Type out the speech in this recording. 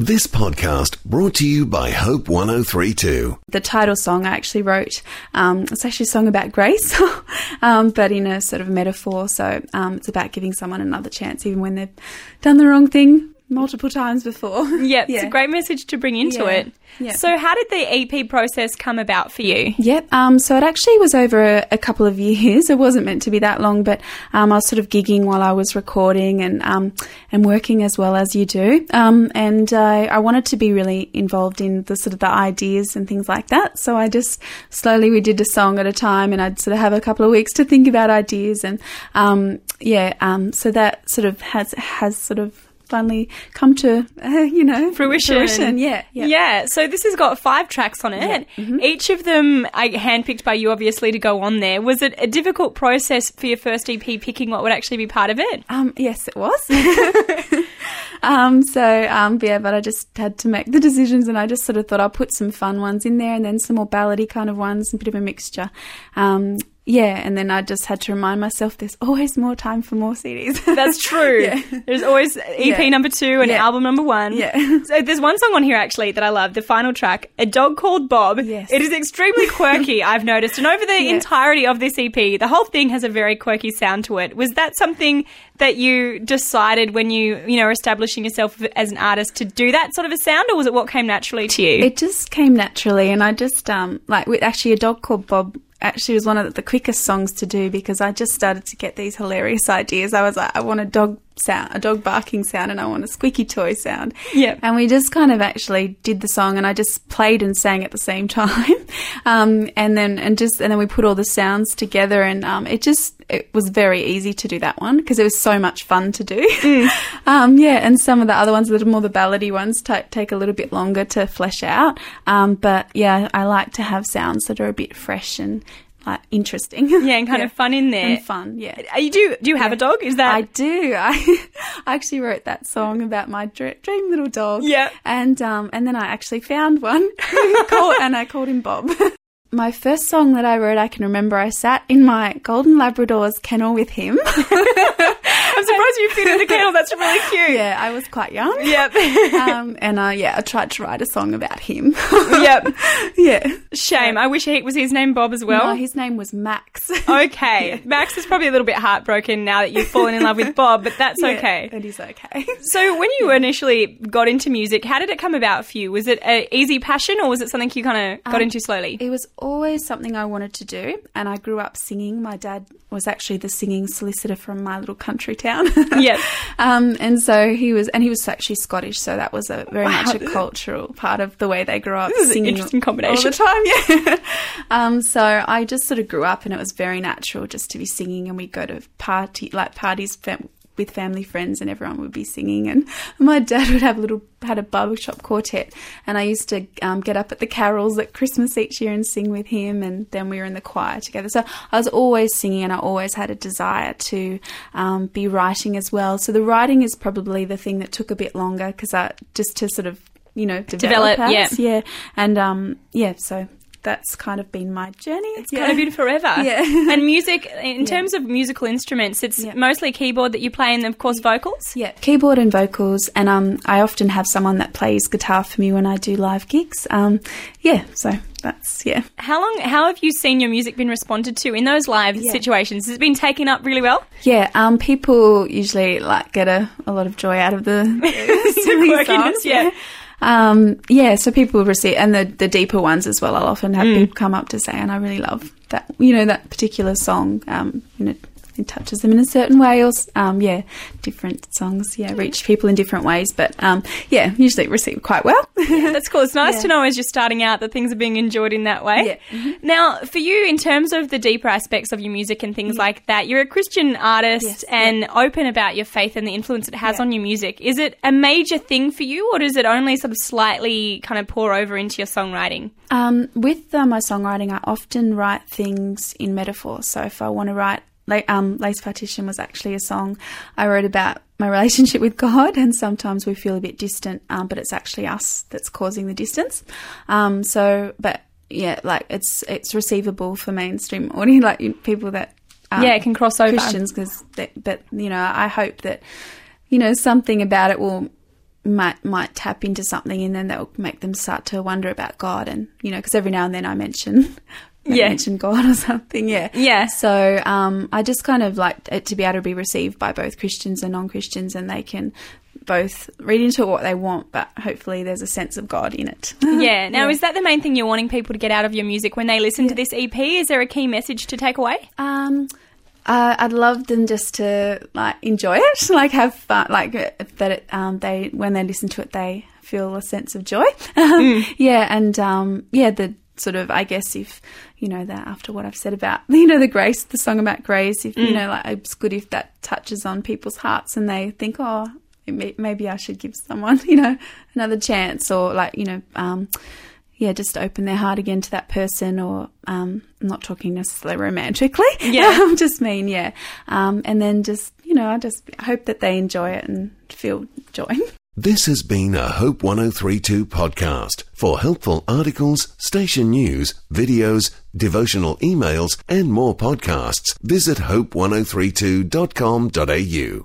This podcast brought to you by Hope 103.2. The title song I actually wrote, it's actually a song about grace, but in a sort of metaphor. So it's about giving someone another chance even when they've done the wrong thing multiple times before. Yep, it's a great message to bring into it. Yep. So how did the EP process come about for you? Yep, so it actually was over a couple of years. It wasn't meant to be that long, but I was sort of gigging while I was recording and working as well as you do. And I wanted to be really involved in the sort of the ideas and things like that. So I just slowly, we did a song at a time, and I'd sort of have a couple of weeks to think about ideas. And so that sort of has sort of finally come to, fruition. Yeah. So this has got 5 tracks on it. Yeah. Mm-hmm. Each of them handpicked by you, obviously, to go on there. Was it a difficult process for your first EP picking what would actually be part of it? Yes, it was. But I just had to make the decisions, and I just sort of thought I'll put some fun ones in there and then some more ballady kind of ones, a bit of a mixture. And then I just had to remind myself there's always more time for more CDs. That's true. There's always EP number 2 and album number 1. Yeah. So there's one song on here actually that I love, the final track, A Dog Called Bob. Yes. It is extremely quirky, I've noticed. And over the entirety of this EP, the whole thing has a very quirky sound to it. Was that something that you decided when you were establishing yourself as an artist to do that sort of a sound, or was it what came naturally to you? It just came naturally, and I just, actually A Dog Called Bob actually was one of the quickest songs to do because I just started to get these hilarious ideas. I was like, I want a dog barking sound, and I want a squeaky toy sound. Yeah. And we just kind of actually did the song, and I just played and sang at the same time. And then we put all the sounds together, and it was very easy to do that one because it was so much fun to do. And some of the other ones, a little more the ballady ones, take a little bit longer to flesh out. I like to have sounds that are a bit fresh and interesting. Yeah, and kind of fun in there. And fun, yeah. Do you have a dog? Is that... I do. I actually wrote that song about my dream little dog. Yeah. And then I actually found one and I called him Bob. My first song that I wrote, I can remember I sat in my Golden Labrador's kennel with him. I'm surprised you fit in the kennel. That's really cute. Yeah, I was quite young. Yep. I tried to write a song about him. Yep. Yeah. Shame. I wish was his name Bob as well. No, his name was Max. Okay. Yeah. Max is probably a little bit heartbroken now that you've fallen in love with Bob, but that's okay. It is okay. So when you initially got into music, how did it come about for you? Was it an easy passion, or was it something you kind of got into slowly? It was always something I wanted to do, and I grew up singing. My dad was actually the singing solicitor from my little country town. Yep. And so he was actually Scottish, so that was a very much a cultural part of the way they grew up singing. An interesting combination. All the time, yeah. So I just sort of grew up, and it was very natural just to be singing, and we'd go to parties with family friends, and everyone would be singing, and my dad would had a barbershop quartet, and I used to get up at the carols at Christmas each year and sing with him, and then we were in the choir together. So I was always singing, and I always had a desire to be writing as well. So the writing is probably the thing that took a bit longer because just to sort of develop yeah. And so that's kind of been my journey. It's kind of been forever. Yeah. And music, in terms of musical instruments, it's mostly keyboard that you play, and of course vocals? Yeah, keyboard and vocals. And I often have someone that plays guitar for me when I do live gigs. So that's, How have you seen your music been responded to in those live situations? Has it been taken up really well? Yeah, people usually get a lot of joy out of the quirkiness, so people receive, and the deeper ones as well. I'll often have people come up to say, and I really love that, that particular song, it touches them in a certain way, or different songs reach people in different ways, but usually received quite well. That's cool. It's nice to know as you're starting out that things are being enjoyed in that way. Now, for you, in terms of the deeper aspects of your music and things like that, you're a Christian artist and open about your faith and the influence it has on your music. Is it a major thing for you, or does it only sort of slightly kind of pour over into your songwriting? With my songwriting, I often write things in metaphor. So if I want to write Lace Partition was actually a song I wrote about my relationship with God, and sometimes we feel a bit distant, but it's actually us that's causing the distance. It's receivable for mainstream audience, people that can cross over, Christians, I hope that something about it will might tap into something, and then that will make them start to wonder about God. And, you know, because every now and then I mention God or something. Yeah. So I just kind of like it to be able to be received by both Christians and non-Christians, and they can both read into what they want, but hopefully there's a sense of God in it. Yeah. Now, is that the main thing you're wanting people to get out of your music when they listen to this EP? Is there a key message to take away? I'd love them just to like enjoy it, like have fun, like that. They when they listen to it, they feel a sense of joy. The sort of, I guess, if you know that after what I've said about, you know, the song about grace, if you know, like it's good if that touches on people's hearts and they think, oh, maybe I should give someone, you know, another chance, or like, you know, just open their heart again to that person, or I'm not talking necessarily romantically. Just mean, and then just, you know, I just hope that they enjoy it and feel joy. This has been a Hope 1032 podcast. For helpful articles, station news, videos, devotional emails, and more podcasts, visit hope1032.com.au.